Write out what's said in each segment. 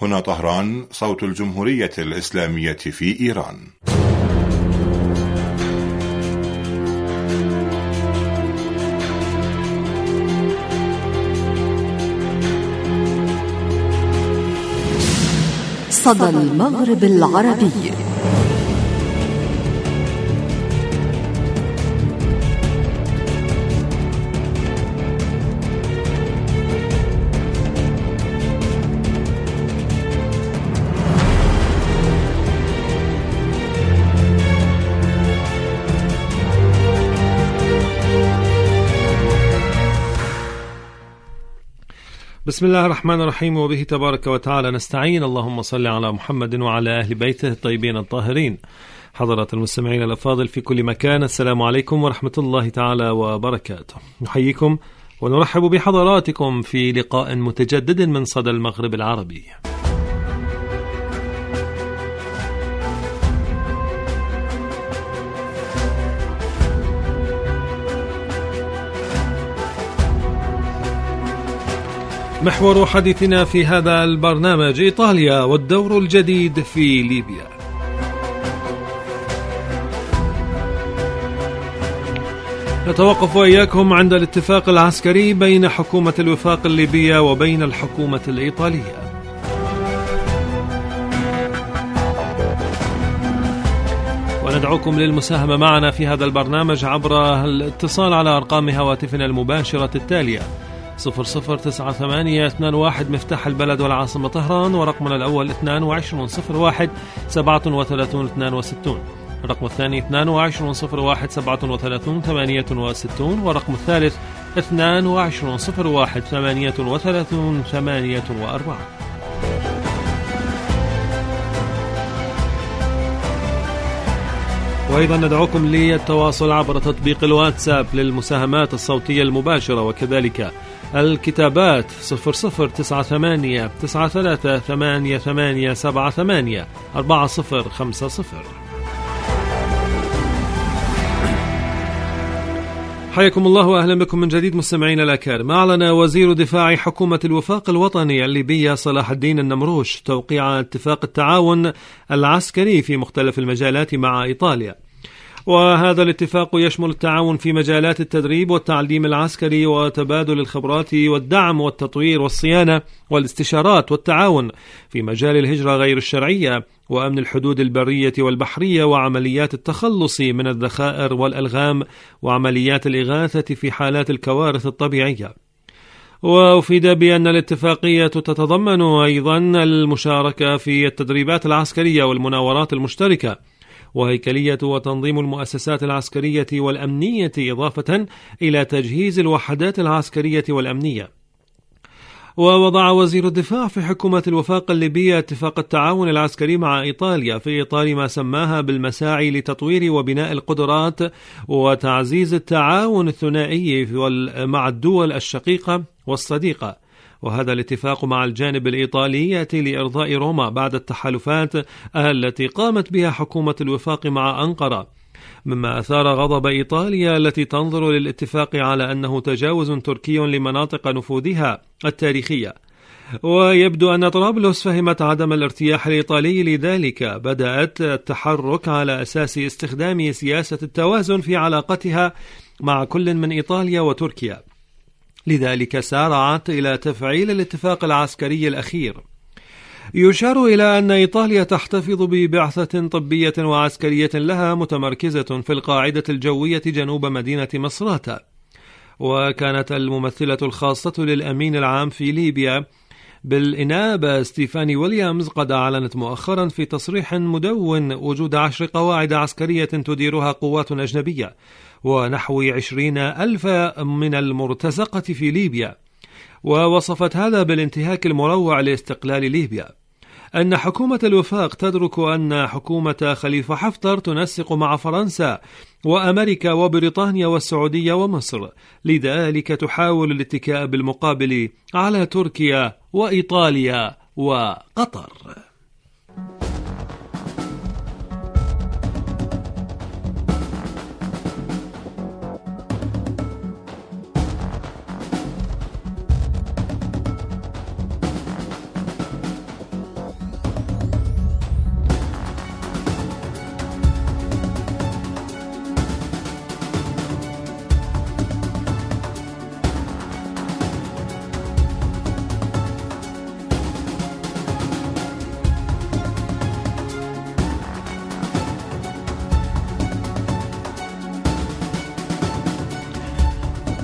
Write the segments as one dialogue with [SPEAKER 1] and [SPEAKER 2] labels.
[SPEAKER 1] هنا طهران، صوت الجمهورية الإسلامية في إيران.
[SPEAKER 2] صدى المغرب العربي.
[SPEAKER 3] بسم الله الرحمن الرحيم، وبه تبارك وتعالى نستعين. اللهم صل على محمد وعلى أهل بيته الطيبين الطاهرين. حضرات المستمعين الأفاضل في كل مكان، السلام عليكم ورحمة الله تعالى وبركاته. نحييكم ونرحب بحضراتكم في لقاء متجدد من صدى المغرب العربي. محور حديثنا في هذا البرنامج إيطاليا والدور الجديد في ليبيا. نتوقف وإياكم عند الاتفاق العسكري بين حكومة الوفاق الليبية وبين الحكومة الإيطالية. وندعوكم للمساهمة معنا في هذا البرنامج عبر الاتصال على أرقام هواتفنا المباشرة التالية: 009821 مفتاح البلد والعاصمة طهران، ورقمنا الأول 2201 37 62، الرقم الثاني 2201 37 68، والرقم الثالث 2201 38 48. وأيضا ندعوكم للتواصل عبر تطبيق الواتساب للمساهمات الصوتية المباشرة، وكذلك الكتابات 0098 93 88 78 4050. حياكم الله وأهلا بكم من جديد مستمعينا الأكارم. أعلن وزير دفاع حكومة الوفاق الوطني الليبية صلاح الدين النمروش توقيع اتفاق التعاون العسكري في مختلف المجالات مع إيطاليا، وهذا الاتفاق يشمل التعاون في مجالات التدريب والتعليم العسكري وتبادل الخبرات والدعم والتطوير والصيانة والاستشارات، والتعاون في مجال الهجرة غير الشرعية وأمن الحدود البرية والبحرية وعمليات التخلص من الذخائر والألغام وعمليات الإغاثة في حالات الكوارث الطبيعية. وأفيد بأن الاتفاقية تتضمن أيضا المشاركة في التدريبات العسكرية والمناورات المشتركة وهيكلية وتنظيم المؤسسات العسكرية والأمنية، إضافة إلى تجهيز الوحدات العسكرية والأمنية. ووضع وزير الدفاع في حكومة الوفاق الليبية اتفاق التعاون العسكري مع إيطاليا في إطار ما سماها بالمساعي لتطوير وبناء القدرات وتعزيز التعاون الثنائي مع الدول الشقيقة والصديقة. وهذا الاتفاق مع الجانب الإيطالي لإرضاء روما بعد التحالفات التي قامت بها حكومة الوفاق مع أنقرة، مما أثار غضب إيطاليا التي تنظر للاتفاق على أنه تجاوز تركي لمناطق نفوذها التاريخية. ويبدو أن طرابلس فهمت عدم الارتياح الإيطالي، لذلك بدأت التحرك على أساس استخدام سياسة التوازن في علاقتها مع كل من إيطاليا وتركيا، لذلك سارعت إلى تفعيل الاتفاق العسكري الأخير. يشار إلى أن إيطاليا تحتفظ ببعثة طبية وعسكرية لها متمركزة في القاعدة الجوية جنوب مدينة مصراتة. وكانت الممثلة الخاصة للأمين العام في ليبيا بالإنابة ستيفاني ويليامز قد أعلنت مؤخرا في تصريح مدون وجود 10 قواعد عسكرية تديرها قوات أجنبية ونحو 20,000 من المرتزقة في ليبيا، ووصفت هذا بالانتهاك المروع لاستقلال ليبيا. أن حكومة الوفاق تدرك أن حكومة خليفة حفتر تنسق مع فرنسا وأمريكا وبريطانيا والسعودية ومصر، لذلك تحاول الاتكاء بالمقابل على تركيا وإيطاليا وقطر.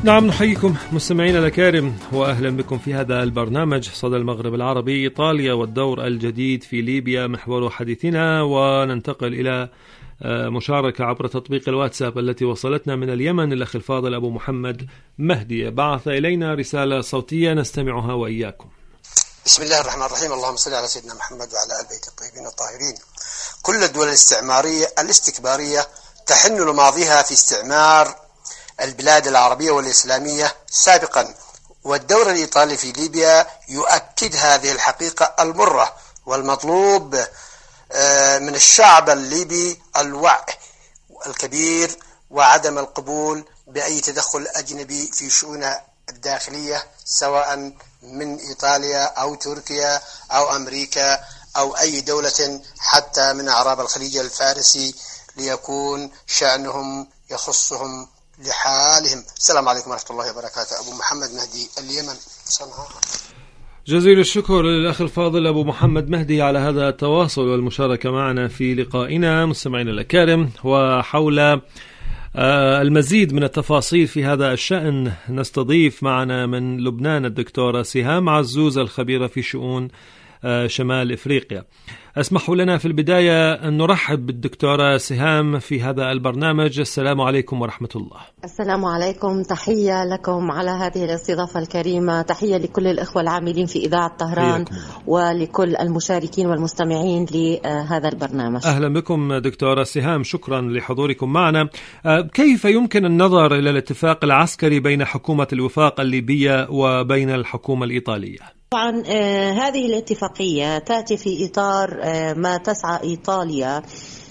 [SPEAKER 3] نعم، نحييكم مستمعينا الأكارم وأهلا بكم في هذا البرنامج صدى المغرب العربي، إيطاليا والدور الجديد في ليبيا محور حديثنا. وننتقل إلى مشاركة عبر تطبيق الواتساب التي وصلتنا من اليمن. الأخ الفاضل أبو محمد مهدي بعث إلينا رسالة صوتية نستمعها وإياكم.
[SPEAKER 4] بسم الله الرحمن الرحيم، اللهم صل على سيدنا محمد وعلى آل بيت الطيبين الطاهرين. كل الدول الاستكبارية تحن لماضيها في استعمار البلاد العربية والإسلامية سابقا، والدور الإيطالي في ليبيا يؤكد هذه الحقيقة المرة. والمطلوب من الشعب الليبي الوعي الكبير وعدم القبول بأي تدخل أجنبي في شؤونه الداخلية، سواء من إيطاليا أو تركيا أو أمريكا أو أي دولة حتى من أعراب الخليج الفارسي، ليكون شأنهم يخصهم لحالهم. السلام عليكم ورحمة الله وبركاته. أبو محمد مهدي، اليمن، صنعاء.
[SPEAKER 3] جزيل الشكر للأخ الفاضل أبو محمد مهدي على هذا التواصل والمشاركة معنا في لقائنا مستمعينا الأكارم. وحول المزيد من التفاصيل في هذا الشأن نستضيف معنا من لبنان الدكتورة سهام عزوز الخبيرة في شؤون شمال إفريقيا. اسمحوا لنا في البداية أن نرحب بالدكتورة سهام في هذا البرنامج. السلام عليكم ورحمة الله.
[SPEAKER 5] السلام عليكم، تحية لكم على هذه الاستضافة الكريمة، تحية لكل الإخوة العاملين في إذاعة طهران ولكل المشاركين والمستمعين لهذا البرنامج. أهلا
[SPEAKER 3] بكم دكتورة سهام، شكرا لحضوركم معنا. كيف يمكن النظر إلى الاتفاق العسكري بين حكومة الوفاق الليبية وبين الحكومة الإيطالية؟
[SPEAKER 5] طبعا هذه الاتفاقية تأتي في إطار ما تسعى إيطاليا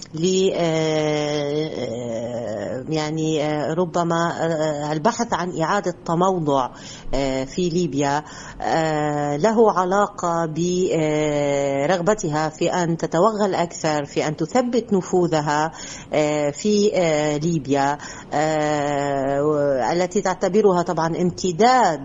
[SPEAKER 5] يعني ربما البحث عن إعادة تموضع في ليبيا، له علاقة برغبتها في أن تتوغل أكثر، في أن تثبت نفوذها في ليبيا التي تعتبرها طبعا امتداد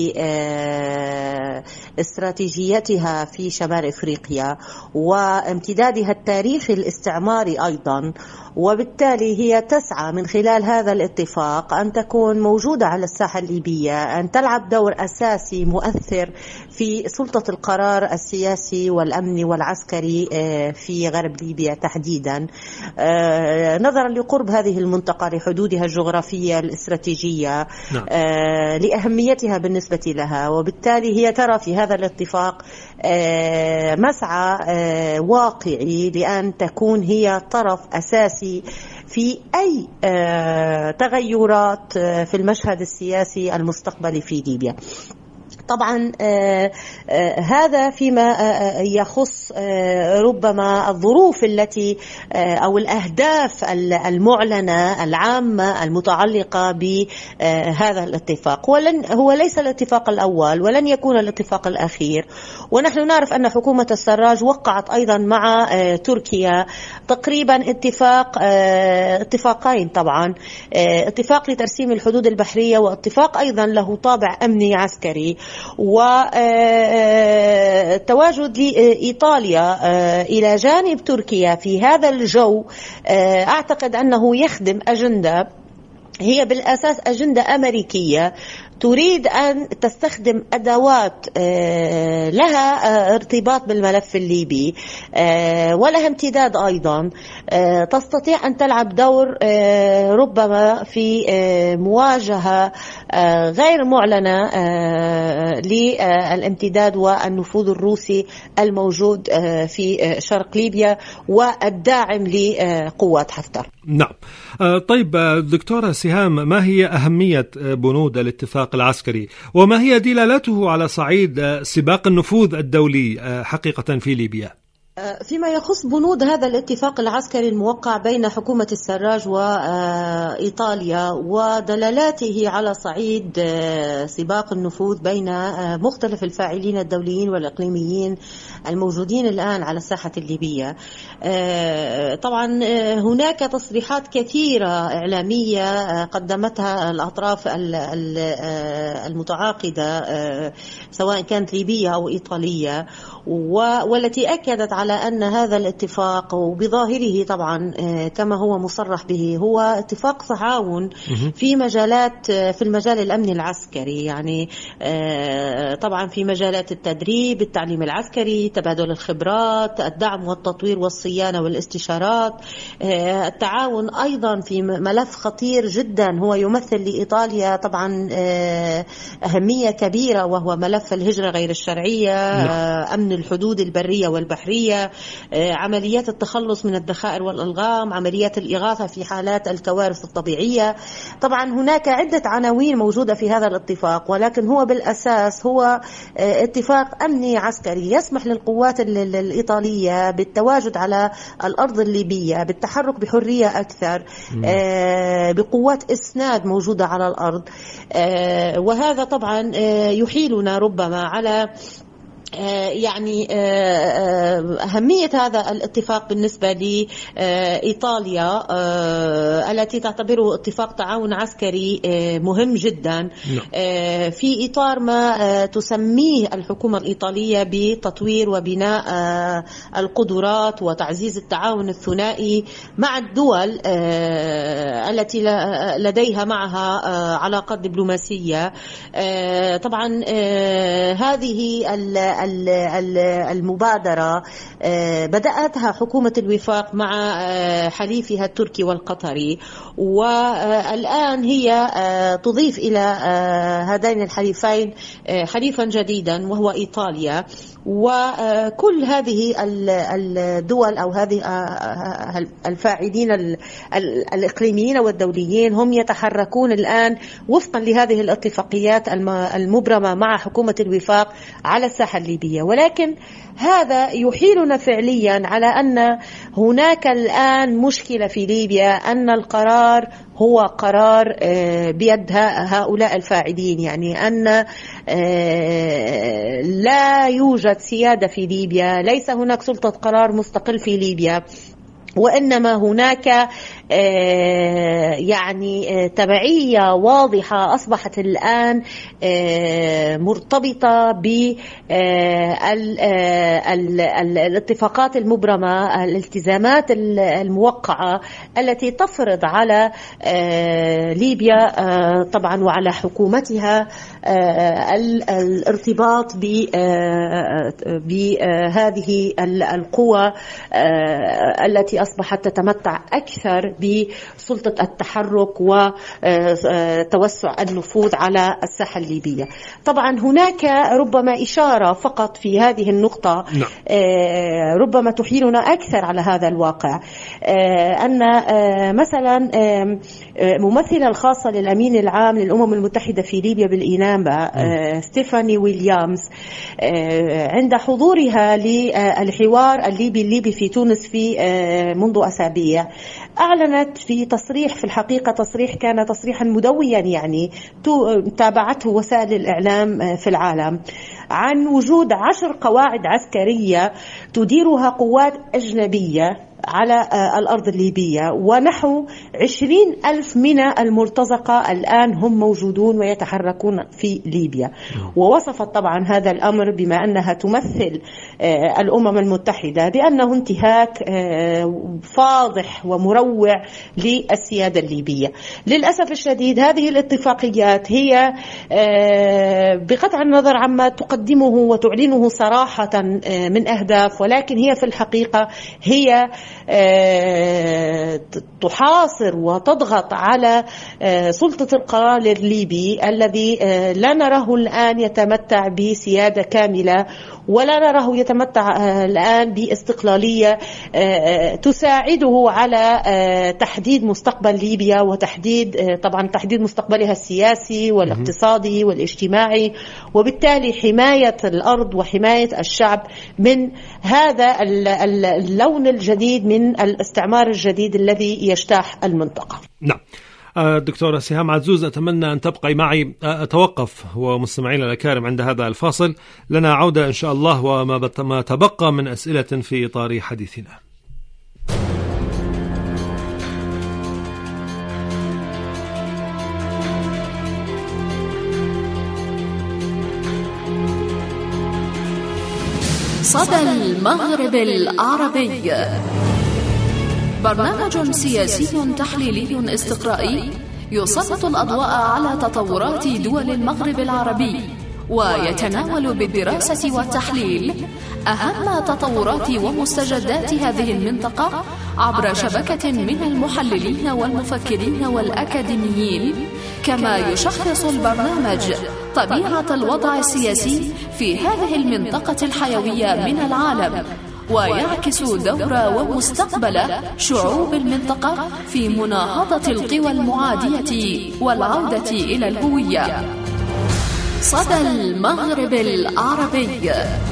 [SPEAKER 5] لاستراتيجيتها في شمال إفريقيا وامتدادها التاريخي الاستعماري أيضا. وبالتالي هي تسعى من خلال هذا الاتفاق أن تكون موجودة على الساحة الليبية، أن تلعب دور أساسي مؤثر في سلطة القرار السياسي والأمني والعسكري في غرب ليبيا تحديدا، نظرا لقرب هذه المنطقة لحدودها الجغرافية الاستراتيجية، لأهميتها بالنسبة لها. وبالتالي هي ترى في هذا الاتفاق مسعى واقعي لأن تكون هي طرف أساسي في أي تغيرات في المشهد السياسي المستقبلي في ليبيا. طبعا هذا فيما يخص ربما الظروف التي أو الأهداف المعلنة العامة المتعلقة بهذا الاتفاق. هو ليس الاتفاق الأول ولن يكون الاتفاق الأخير، ونحن نعرف أن حكومة السراج وقعت أيضا مع تركيا تقريبا اتفاقين، طبعا اتفاق لترسيم الحدود البحرية واتفاق أيضا له طابع أمني عسكري. وتواجد إيطاليا إلى جانب تركيا في هذا الجو أعتقد أنه يخدم أجندة هي بالأساس أجندة أمريكية تريد أن تستخدم أدوات لها ارتباط بالملف الليبي ولها امتداد أيضا، تستطيع أن تلعب دور ربما في مواجهة غير معلنة للامتداد والنفوذ الروسي الموجود في شرق ليبيا والداعم لقوات حفتر.
[SPEAKER 3] نعم. طيب دكتورة سهام، ما هي أهمية بنود الاتفاق العسكري وما هي دلالته على صعيد سباق النفوذ الدولي حقيقة في ليبيا؟
[SPEAKER 5] فيما يخص بنود هذا الاتفاق العسكري الموقع بين حكومة السراج وإيطاليا ودلالاته على صعيد سباق النفوذ بين مختلف الفاعلين الدوليين والإقليميين الموجودين الآن على الساحة الليبية، طبعا هناك تصريحات كثيرة إعلامية قدمتها الأطراف المتعاقدة سواء كانت ليبية أو إيطالية، والتي أكدت على أن هذا الاتفاق وبظاهره طبعا كما هو مصرح به هو اتفاق تعاون في مجالات، في المجال الأمني العسكري، يعني طبعا في مجالات التدريب، التعليم العسكري، تبادل الخبرات، الدعم والتطوير والصيانة والاستشارات، التعاون أيضا في ملف خطير جدا هو يمثل لإيطاليا طبعا أهمية كبيرة، وهو ملف الهجرة غير الشرعية، أمن الحدود البرية والبحرية، عمليات التخلص من الذخائر والألغام، عمليات الإغاثة في حالات الكوارث الطبيعية. طبعا هناك عدة عناوين موجودة في هذا الاتفاق، ولكن هو بالأساس هو اتفاق أمني عسكري يسمح للقوات الإيطالية بالتواجد على الأرض الليبية، بالتحرك بحرية أكثر، بقوات إسناد موجودة على الأرض. وهذا طبعا يحيلنا ربما على يعني أهمية هذا الاتفاق بالنسبة لإيطاليا التي تعتبره اتفاق تعاون عسكري مهم جدا في إطار ما تسميه الحكومة الإيطالية بتطوير وبناء القدرات وتعزيز التعاون الثنائي مع الدول التي لديها معها علاقات دبلوماسية. طبعا هذه المبادرة بدأتها حكومة الوفاق مع حليفها التركي والقطري، والآن هي تضيف إلى هذين الحليفين حليفا جديدا وهو إيطاليا. وكل هذه الدول أو هذه الفاعلين الإقليميين والدوليين هم يتحركون الآن وفقا لهذه الاتفاقيات المبرمة مع حكومة الوفاق على الساحة الليبية. ولكن هذا يحيلنا فعليا على أن هناك الآن مشكلة في ليبيا، أن القرار هو قرار بيد هؤلاء الفاعلين، يعني أن لا يوجد سيادة في ليبيا، ليس هناك سلطة قرار مستقل في ليبيا، وإنما هناك يعني تبعية واضحة أصبحت الآن مرتبطة بالاتفاقات المبرمة، الالتزامات الموقعة التي تفرض على ليبيا طبعا وعلى حكومتها الارتباط بهذه القوى التي أصبحت تتمتع أكثر بسلطة التحرك وتوسع النفوذ على الساحة الليبية. طبعا هناك ربما إشارة فقط في هذه النقطة ربما تحيلنا أكثر على هذا الواقع، أن مثلا ممثلة الخاصة للأمين العام للأمم المتحدة في ليبيا بالإنابة ستيفاني ويليامز عند حضورها للحوار الليبي في تونس في منذ أسابيع أعلنت في تصريح، في الحقيقة تصريح كان تصريحا مدويا يعني تابعته وسائل الإعلام في العالم، عن وجود 10 قواعد عسكرية تديرها قوات أجنبية على الأرض الليبية، ونحو 20,000 من المرتزقة الآن هم موجودون ويتحركون في ليبيا. ووصفت طبعا هذا الأمر بما أنها تمثل الأمم المتحدة بأنه انتهاك فاضح ومروع للسيادة الليبية. للأسف الشديد هذه الاتفاقيات هي بقطع النظر عما تقدمه وتعلنه صراحة من أهداف، ولكن هي في الحقيقة هي تحاصر وتضغط على سلطة القرار الليبي الذي لا نراه الآن يتمتع بسيادة كاملة، ولا نراه يتمتع الآن باستقلالية تساعده على تحديد مستقبل ليبيا، وتحديد طبعا تحديد مستقبلها السياسي والاقتصادي والاجتماعي، وبالتالي حماية الأرض وحماية الشعب من هذا اللون الجديد من الاستعمار الجديد الذي يجتاح المنطقة.
[SPEAKER 3] نعم. دكتورة سهام عزوز، أتمنى أن تبقي معي. أتوقف ومستمعينا الأكارم عند هذا الفاصل، لنا عودة إن شاء الله وما تبقى من أسئلة في إطار حديثنا.
[SPEAKER 6] صدى المغرب العربي، برنامج سياسي تحليلي استقرائي يسلط الأضواء على تطورات دول المغرب العربي، ويتناول بالدراسة والتحليل أهم تطورات ومستجدات هذه المنطقة عبر شبكة من المحللين والمفكرين والأكاديميين. كما يشخص البرنامج طبيعة الوضع السياسي في هذه المنطقة الحيوية من العالم، ويعكس دور ومستقبل شعوب المنطقة في مناهضة القوى المعادية والعودة إلى الهوية. صدى المغرب العربي.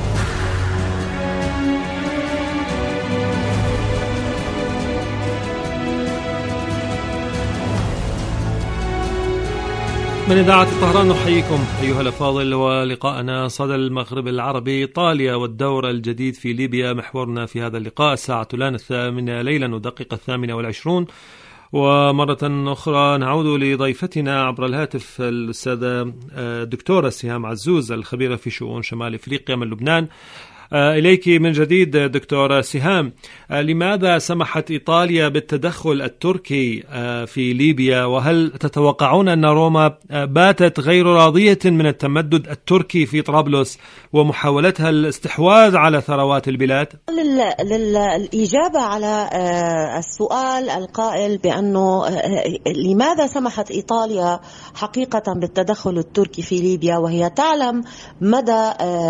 [SPEAKER 3] من إذاعة طهران نحييكم أيها الأفاضل، ولقاءنا صدى المغرب العربي. إيطاليا والدور الجديد في ليبيا محورنا في هذا اللقاء. الساعة الآن 8 ليلا ودقيقة 28، ومرة أخرى نعود لضيفتنا عبر الهاتف الأستاذة دكتورة سهام عزوز، الخبيرة في شؤون شمال أفريقيا من لبنان. إليك من جديد دكتورة سهام، لماذا سمحت إيطاليا بالتدخل التركي في ليبيا؟ وهل تتوقعون أن روما باتت غير راضية من التمدد التركي في طرابلس ومحاولتها الاستحواذ على ثروات البلاد؟
[SPEAKER 5] للإجابة على السؤال القائل بأنه لماذا سمحت إيطاليا حقيقة بالتدخل التركي في ليبيا وهي تعلم مدى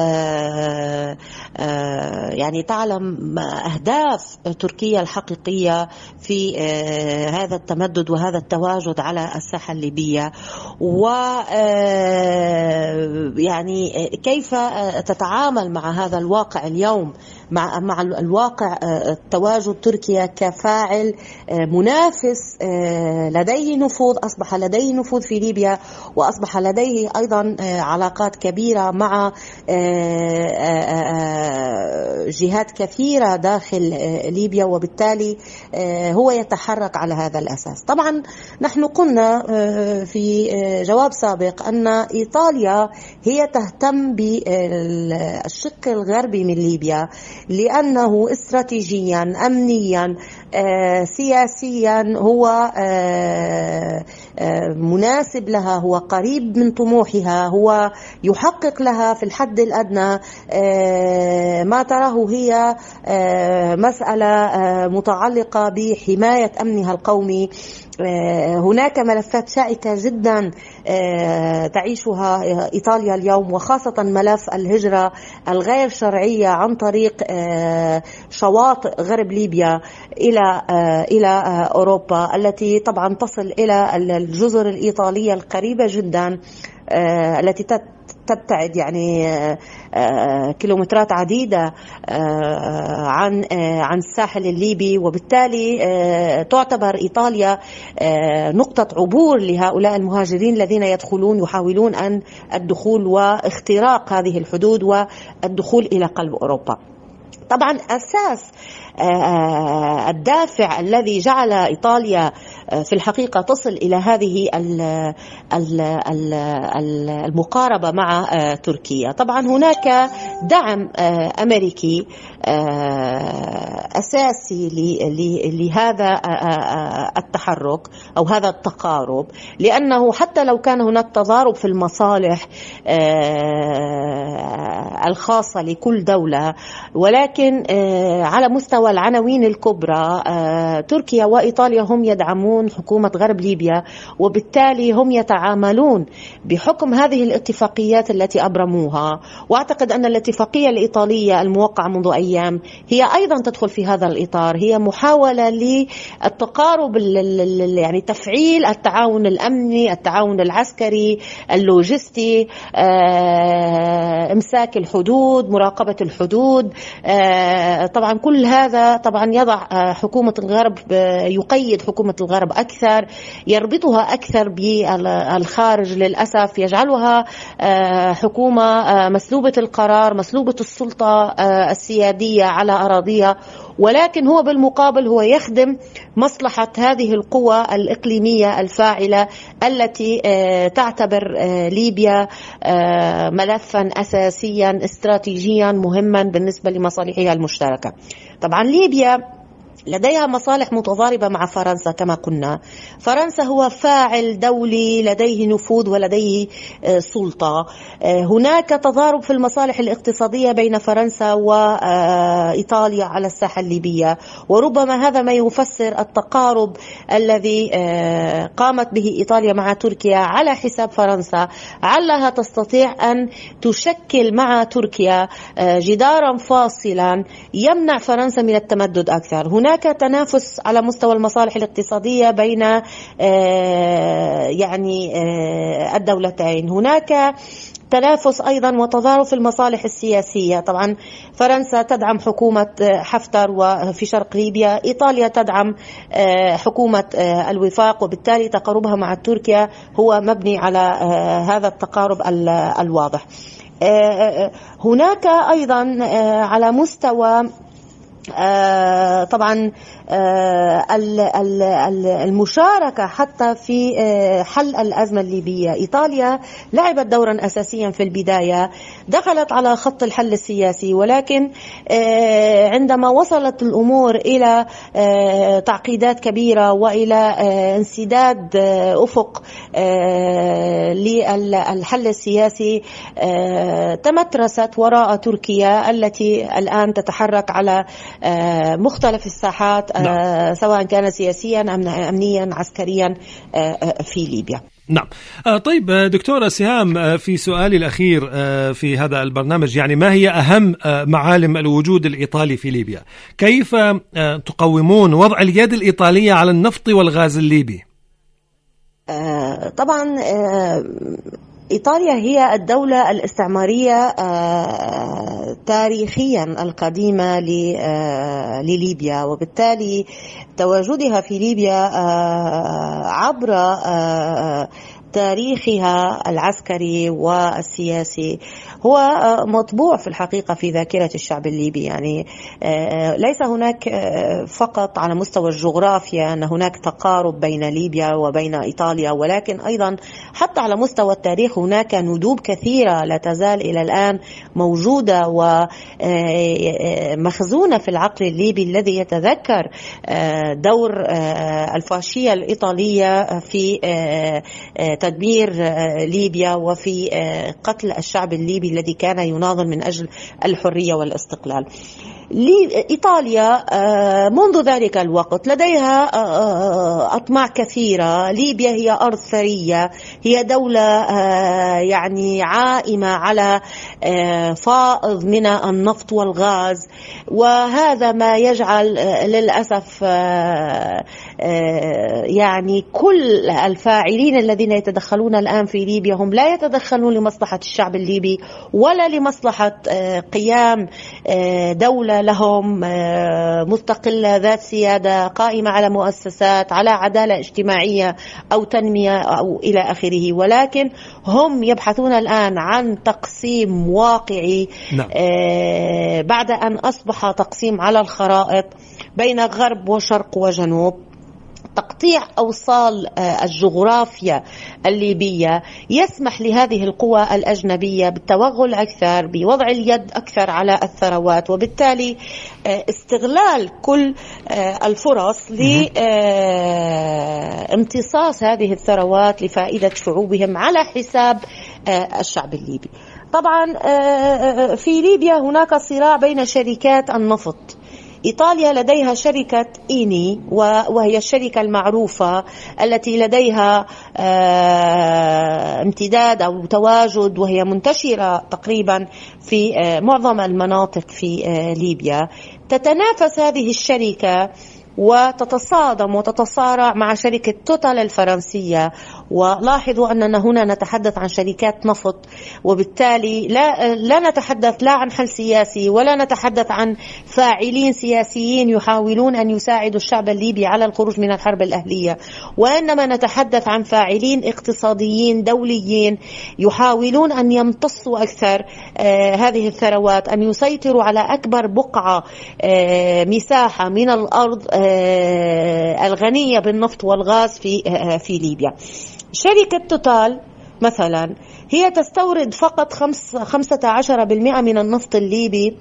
[SPEAKER 5] يعني تعلم أهداف تركيا الحقيقية في هذا التمدد وهذا التواجد على الساحة الليبية، ويعني كيف تتعامل مع هذا الواقع اليوم، مع الواقع تواجد تركيا كفاعل منافس لديه نفوذ، أصبح لديه نفوذ في ليبيا، وأصبح لديه أيضا علاقات كبيرة مع جهات كثيرة داخل ليبيا، وبالتالي هو يتحرك على هذا الأساس. طبعا نحن قلنا في جواب سابق أن إيطاليا هي تهتم بالشق الغربي من ليبيا لأنه استراتيجيا أمنيا سياسيا هو مناسب لها، هو قريب من طموحها، هو يحقق لها في الحد الأدنى ما تراه هي مسألة متعلقة بحماية أمنها القومي. هناك ملفات شائكة جدا تعيشها إيطاليا اليوم، وخاصة ملف الهجرة الغير شرعية عن طريق شواطئ غرب ليبيا إلى أوروبا، التي طبعا تصل إلى الجزر الإيطالية القريبة جدا التي تبتعد يعني كيلومترات عديدة عن الساحل الليبي، وبالتالي تعتبر إيطاليا نقطة عبور لهؤلاء المهاجرين الذين يحاولون الدخول واختراق هذه الحدود والدخول إلى قلب أوروبا. طبعا أساس الدافع الذي جعل إيطاليا في الحقيقة تصل إلى هذه المقاربة مع تركيا، طبعا هناك دعم أمريكي أساسي لهذا التحرك أو هذا التقارب، لأنه حتى لو كان هناك تضارب في المصالح الخاصة لكل دولة، ولكن على مستوى العناوين الكبرى تركيا وإيطاليا هم يدعمون حكومة غرب ليبيا، وبالتالي هم يتعاملون بحكم هذه الاتفاقيات التي أبرموها. وأعتقد أن الاتفاقية الإيطالية الموقعة منذ أيام هي أيضا تدخل في هذا الإطار، هي محاولة للتقارب يعني تفعيل التعاون الأمني، التعاون العسكري، اللوجستي، إمساك الحدود، مراقبة الحدود. طبعا كل هذا طبعا يضع حكومة الغرب، يقيد حكومة الغرب أكثر، يربطها أكثر بالخارج للأسف، يجعلها حكومة مسلوبة القرار، مسلوبة السلطة السيادية على أراضيها، ولكن هو بالمقابل هو يخدم مصلحة هذه القوى الإقليمية الفاعلة التي تعتبر ليبيا ملفا أساسيا استراتيجيا مهما بالنسبة لمصالحها المشتركة. طبعا ليبيا لديها مصالح متضاربة مع فرنسا كما قلنا. فرنسا هو فاعل دولي لديه نفوذ ولديه سلطة. هناك تضارب في المصالح الاقتصادية بين فرنسا وإيطاليا على الساحة الليبية، وربما هذا ما يفسر التقارب الذي قامت به إيطاليا مع تركيا على حساب فرنسا، علها تستطيع أن تشكل مع تركيا جدارا فاصلا يمنع فرنسا من التمدد أكثر. هناك تنافس على مستوى المصالح الاقتصادية بين الدولتين. هناك تنافس أيضا وتضارب في المصالح السياسية. طبعا فرنسا تدعم حكومة حفتر وفي شرق ليبيا، إيطاليا تدعم حكومة الوفاق، وبالتالي تقاربها مع تركيا هو مبني على هذا التقارب الواضح. هناك أيضا على مستوى طبعا المشاركة حتى في حل الأزمة الليبية. إيطاليا لعبت دورا أساسيا في البداية، دخلت على خط الحل السياسي، ولكن عندما وصلت الأمور إلى تعقيدات كبيرة وإلى انسداد أفق للحل السياسي تمترست وراء تركيا التي الآن تتحرك على مختلف الساحات سواء كان سياسيا أمنيا عسكريا في ليبيا.
[SPEAKER 3] نعم. طيب دكتورة سهام، في سؤالي الأخير في هذا البرنامج، يعني ما هي أهم معالم الوجود الإيطالي في ليبيا؟ كيف تقومون وضع اليد الإيطالية على النفط والغاز الليبي؟
[SPEAKER 5] طبعا إيطاليا هي الدولة الاستعمارية تاريخيا القديمة لليبيا، وبالتالي تواجدها في ليبيا عبر تاريخها العسكري والسياسي هو مطبوع في الحقيقة في ذاكرة الشعب الليبي. يعني ليس هناك فقط على مستوى الجغرافيا أن هناك تقارب بين ليبيا وبين إيطاليا، ولكن أيضا حتى على مستوى التاريخ هناك ندوب كثيرة لا تزال إلى الآن موجودة ومخزونة في العقل الليبي الذي يتذكر دور الفاشية الإيطالية في تدمير ليبيا وفي قتل الشعب الليبي الذي كان يناضل من أجل الحرية والاستقلال. إيطاليا منذ ذلك الوقت لديها أطماع كثيرة. ليبيا هي أرض ثرية، هي دولة يعني عائمة على فائض من النفط والغاز، وهذا ما يجعل للأسف يعني كل الفاعلين الذين يتدخلون الآن في ليبيا هم لا يتدخلون لمصلحة الشعب الليبي ولا لمصلحة قيام دولة لهم مستقلة ذات سيادة قائمة على مؤسسات، على عدالة اجتماعية أو تنمية أو إلى آخره، ولكن هم يبحثون الآن عن تقسيم واقعي بعد أن أصبح تقسيم على الخرائط بين غرب وشرق وجنوب. تقطيع أوصال الجغرافيا الليبية يسمح لهذه القوى الأجنبية بالتوغل أكثر، بوضع اليد أكثر على الثروات، وبالتالي استغلال كل الفرص لامتصاص هذه الثروات لفائدة شعوبهم على حساب الشعب الليبي. طبعا في ليبيا هناك صراع بين شركات النفط. إيطاليا لديها شركة إيني وهي الشركة المعروفة التي لديها امتداد أو تواجد وهي منتشرة تقريبا في معظم المناطق في ليبيا. تتنافس هذه الشركة وتتصادم وتتصارع مع شركة توتال الفرنسية، ولاحظوا أننا هنا نتحدث عن شركات نفط، وبالتالي لا نتحدث لا عن حل سياسي ولا نتحدث عن فاعلين سياسيين يحاولون أن يساعدوا الشعب الليبي على الخروج من الحرب الأهلية، وإنما نتحدث عن فاعلين اقتصاديين دوليين يحاولون أن يمتصوا أكثر هذه الثروات، أن يسيطروا على أكبر بقعة مساحة من الأرض الغنية بالنفط والغاز في ليبيا. شركة توتال مثلا هي تستورد فقط 15% من النفط الليبي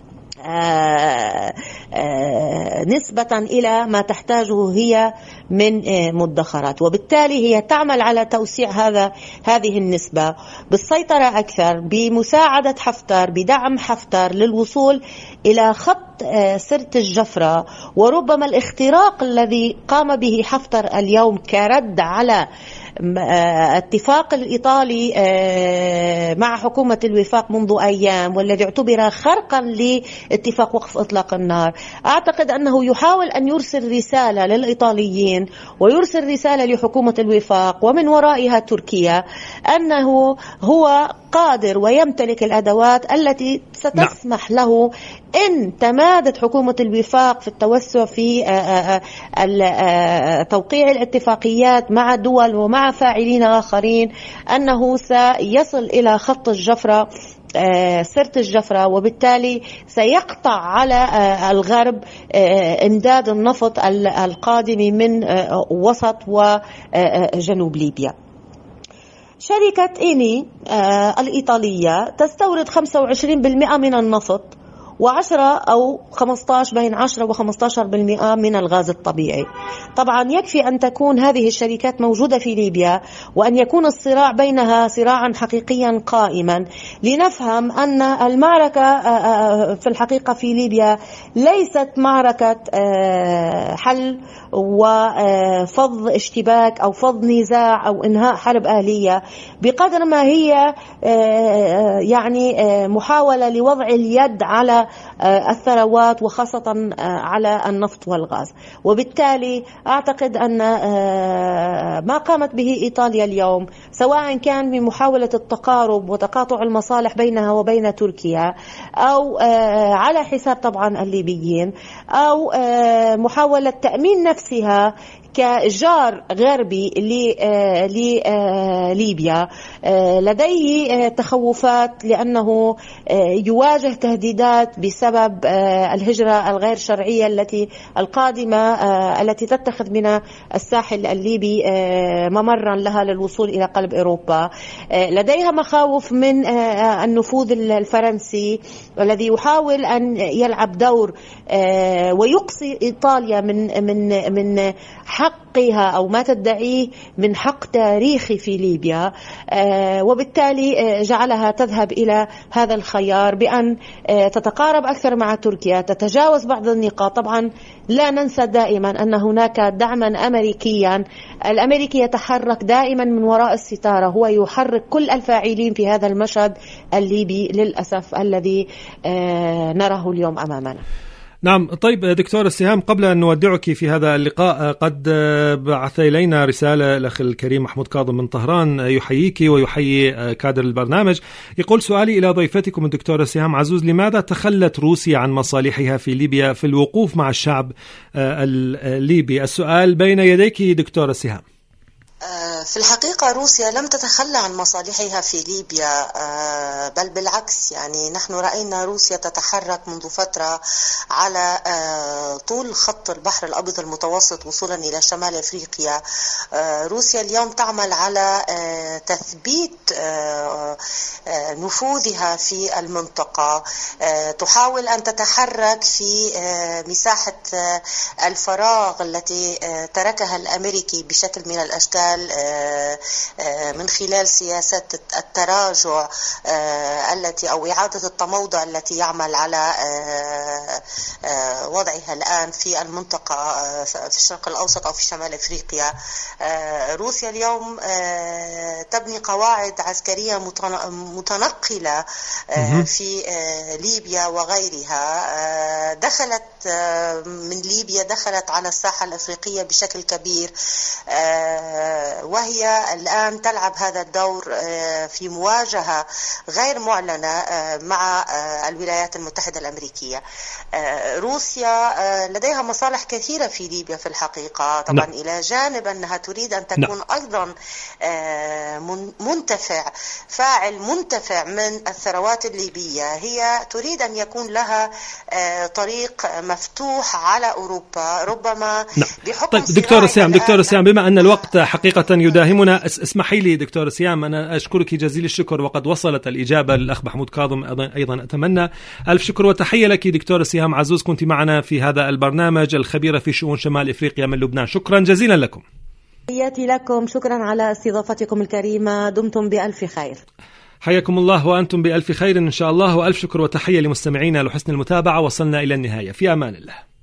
[SPEAKER 5] نسبة إلى ما تحتاجه هي من مدخرات، وبالتالي هي تعمل على توسيع هذه النسبة بالسيطرة أكثر، بمساعدة حفتر، بدعم حفتر للوصول إلى خط سرت الجفرة. وربما الاختراق الذي قام به حفتر اليوم كرد على اتفاق الإيطالي مع حكومة الوفاق منذ أيام، والذي اعتبر خرقا لاتفاق وقف إطلاق النار، أعتقد أنه يحاول أن يرسل رسالة للإيطاليين ويرسل رسالة لحكومة الوفاق ومن ورائها تركيا أنه هو قادر ويمتلك الأدوات التي ستسمح له إن تمادت حكومة الوفاق في التوسع في توقيع الاتفاقيات مع دول ومع فاعلين آخرين، أنه سيصل إلى خط الجفرة، سرت الجفرة، وبالتالي سيقطع على الغرب إمداد النفط القادم من وسط وجنوب ليبيا. شركة إيني الإيطالية تستورد 25% من النفط و10 أو 15 بين 10 و15% من الغاز الطبيعي. طبعا يكفي أن تكون هذه الشركات موجودة في ليبيا وأن يكون الصراع بينها صراعا حقيقيا قائما لنفهم أن المعركة في الحقيقة في ليبيا ليست معركة حل وفض اشتباك أو فض نزاع أو إنهاء حرب أهلية، بقدر ما هي يعني محاولة لوضع اليد على الثروات وخاصة على النفط والغاز. وبالتالي أعتقد أن ما قامت به إيطاليا اليوم، سواء كان من محاولة التقارب وتقاطع المصالح بينها وبين تركيا، أو على حساب طبعا الليبيين، أو محاولة تأمين نفسها كجار غربي لليبيا، لديه تخوفات لأنه يواجه تهديدات بسبب الهجرة الغير شرعية التي تتخذ من الساحل الليبي ممرا لها للوصول إلى قلب أوروبا. لديها مخاوف من النفوذ الفرنسي الذي يحاول أن يلعب دور ويقصي إيطاليا من حقها أو ما تدعيه من حق تاريخي في ليبيا، وبالتالي جعلها تذهب إلى هذا الخيار بأن تتقارب أكثر مع تركيا، تتجاوز بعض النقاط. طبعا لا ننسى دائما أن هناك دعما أمريكيا، الأمريكي يتحرك دائما من وراء الستارة، هو يحرك كل الفاعلين في هذا المشهد الليبي للأسف الذي نراه اليوم أمامنا.
[SPEAKER 3] نعم. طيب دكتور السهام، قبل أن نودعك في هذا اللقاء، قد بعث إلينا رسالة الأخ الكريم محمود كاظم من طهران يحييك ويحيي كادر البرنامج. يقول: سؤالي إلى ضيفتكم الدكتور السهام عزوز، لماذا تخلت روسيا عن مصالحها في ليبيا في الوقوف مع الشعب الليبي؟ السؤال بين يديك دكتور السهام.
[SPEAKER 5] في الحقيقة روسيا لم تتخلى عن مصالحها في ليبيا، بل بالعكس. يعني نحن رأينا روسيا تتحرك منذ فترة على طول خط البحر الأبيض المتوسط وصولا إلى شمال أفريقيا. روسيا اليوم تعمل على تثبيت نفوذها في المنطقة، تحاول أن تتحرك في مساحة الفراغ التي تركها الأمريكي بشكل من الأشكال من خلال سياسة التراجع التي أو إعادة التموضع التي يعمل على وضعها الآن في المنطقة في الشرق الأوسط أو في شمال إفريقيا. روسيا اليوم تبني قواعد عسكرية متنقلة في ليبيا وغيرها. دخلت من ليبيا، دخلت على الساحة الأفريقية بشكل كبير، وهي الآن تلعب هذا الدور في مواجهة غير معلنة مع الولايات المتحدة الأمريكية. روسيا لديها مصالح كثيرة في ليبيا في الحقيقة، طبعا إلى جانب أنها تريد أن تكون أيضا فاعل منتفع من الثروات الليبية. هي تريد أن يكون لها طريق مفتوح على أوروبا، ربما بحكم
[SPEAKER 3] طيب دكتور سيام، بما أن الوقت حقيقة يداهمنا، اسمحي لي دكتور سيام، أنا أشكرك جزيل الشكر، وقد وصلت الإجابة للأخ محمود كاظم أيضا. أتمنى ألف شكر وتحية لك دكتور سيام عزوز، كنت معنا في هذا البرنامج، الخبيرة في شؤون شمال إفريقيا من لبنان. شكرا جزيلا لكم.
[SPEAKER 5] تحياتي لكم، شكرا على استضافتكم الكريمة، دمتم بألف خير.
[SPEAKER 3] حياكم الله وأنتم بألف خير إن شاء الله، وألف شكر وتحية لمستمعينا لحسن المتابعة. وصلنا إلى النهاية، في أمان الله.